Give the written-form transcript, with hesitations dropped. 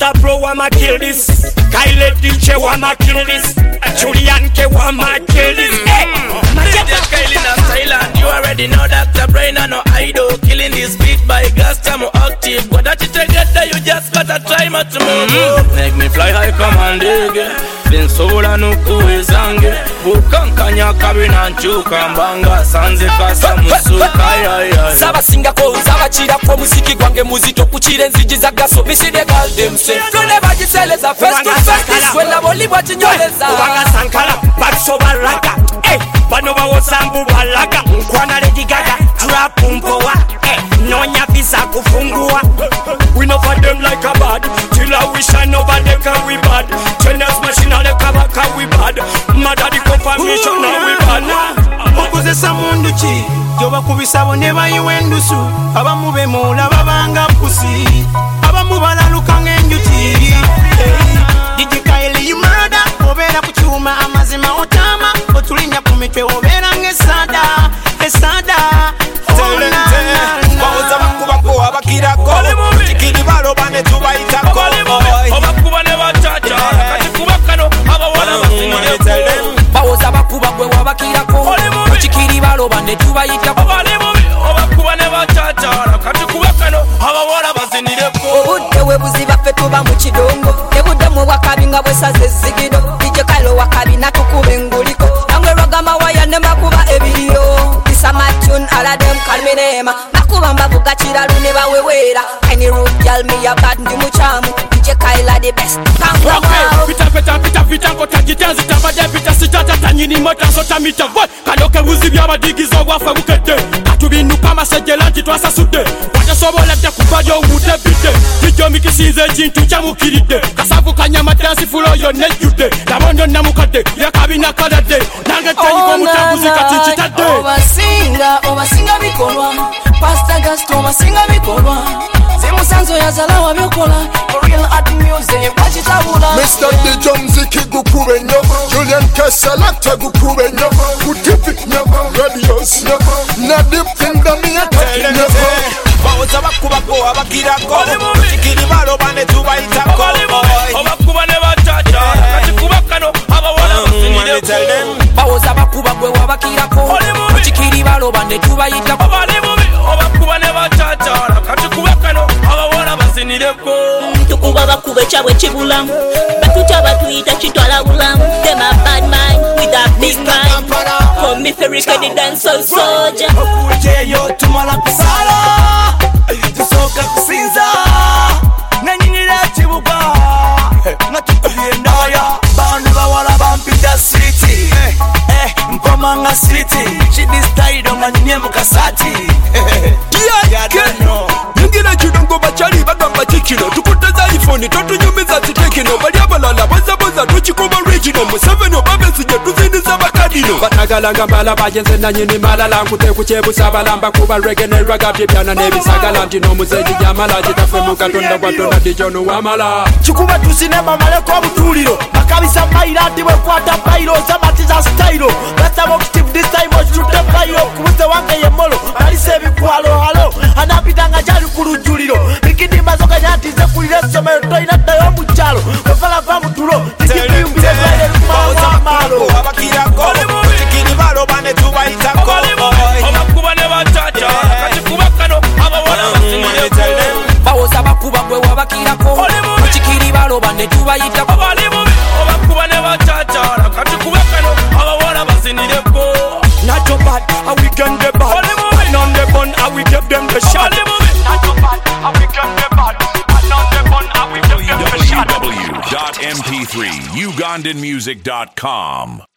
Mr. Pro, I'ma kill this. Kyle DJ, I'ma kill this. Julian K, I'ma kill this. DJ Kyle in a silent. You already know Dr. Brain and no idol. Killing this beat by Gastam Octave. But that you together, you just gotta try much more. Make me fly high, come and dig it. Been sola nuku izange. Bukankanya kabina nchuka mbanga. Sanze kasa musuka ya. Saba singa ko, saba chira ko musiki gwange muzito kuchire nziji za gaso. Misi de gal dem se. Flone baji seleza. First to first this when la boli baji nyoleza. Ubanga sankala, bakso baraka. Banova wosambu balaka. Nkwana Lady Gaga, trap umpowa. Nonya visa kufungua. We know for them like a bad. Till I wish I know but them can we bad. Tennis machine all the cover can we bad. Mother the confirmation now we bad. Okuze samundu chi Joba kubisabo ne bayiwendusu abamu bemula babanga pusi abamu balaluka ng'enjuti DJ Kyle you murder obera ku kyuma amazima otama otulinya ku mitwe obera ng'esada Bawoza bakubako abakirako Chikiri baloba ne tubayitako Obakuba ne bachacha Kati kubakano abawala basinireko Bawoza bakuba gwe wabakirako Chikiri baloba ne tubayitako Obakuba ne bachacha Kati kubakano abawala basinireko Obudde we buziba ffe tuba mu kidongo Nebudde mu wakabi nga bwesaze ezigiro DJ Kyle wakabi natukube nguliko Nangwe rwagama waya ne makuba ebiriyo Samatun ala dem kalminema Nakuba mbavuga chiralu ne bawewera Any root girl me a bad ndi muchamu DJ Kyle the best Pita Kota jitanzi tabade pita sitata tanyini mota sota mita Kaloke buzi byabadigizo wafe bukete Katubinuka amasegelanti twasasudde Watasoboledde kubayo owudde bidde Kijjo mikisize ekintu kyamukiridde Kasavu kanyama dansi fulo yo nejjudde Nabondo namukadde yakabina kaladde Nange tayiko mutambuzi kati nkitadde Obasinga bikolwa Pastor Gasto obasinga bikolwa Zemusanzo yazala wabyokola Real art music wachitabula Mr. DJ mziki gukube nyo Julian K selector gukube nyo Kutipi nyo Radios nyo Na deep finger me ataki nyo Bawoza bakubako abakirako Chikiri baloba ne tubayitako Obakuba ne bachacha Kati kubakano abawala basinireko Bawoza bakuba gwe wabakirako Chikiri baloba ne tubayitako Obakuba ne bachacha Kati kubakano abawala basinireko Tukuba bakube chabwe chibulamu Batucha batuyita chitwala bulamu Them a bad mind with a big mind Come me ferika the dancehall soldier Okujeyo tumala kusala Tusoka kusinza Nanyinira chibuga Natukulie naya Bandu bawala bampita city Mpamanga city Chidi style nganyinye mukasati Nyingine chidongo bachali bagamba chikino Tukuteza iPhone totunyumiza zitekino Bali abalala boza tuchikuba original Museveni obabesije tuzindiza bakadino Batagalanga mbala bajenze nanyini malala Nkute kuchebusa balamba kuba reggae ne raga Byebyana nebisagala ntino muzeji jamala Chitafwe mukatonda watona dijonu wamala Chikuba tusinema maleko obutuliro Bakabisa maira ati wekwata bairo Samatiza stylo Gasa active this time ochute bairo Kubuze wange yemolo Alise bikwalo halo Anapitanga jali kurujuliro Nikidimba zoka nyati ze kulire somero Toina tayo mbuchalo Wefala kwa mtulo Nikidimbi zezele mawa malo Abakirako Chikiri baloba ne tubayitako Obakuba ne bachacha Kati kubakano abawala basinireko Bawoza bakuba gwe wabakirako Chikiri baloba ne tubayitako Obakuba ne bachacha Kati kubakano abawala basinireko Not too bad, how we can get bad. Bad on the bun, how we give them the shot. Not too bad, how we can get bad. Bad on the bun, how we give them the shot. www.mp3ugandanmusic.com